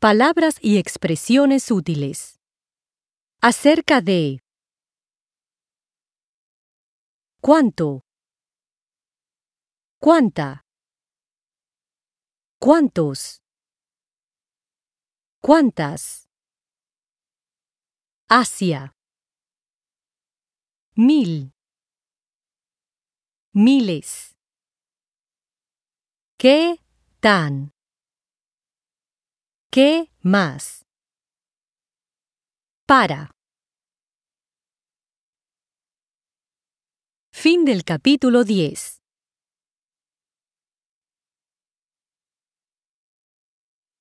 Palabras y expresiones útiles. Acerca de ¿cuánto? ¿Cuánta? ¿Cuántos? ¿Cuántas? Hacia. 1000. Miles. ¿Qué tan? ¿Qué más? Para. Fin del capítulo 10.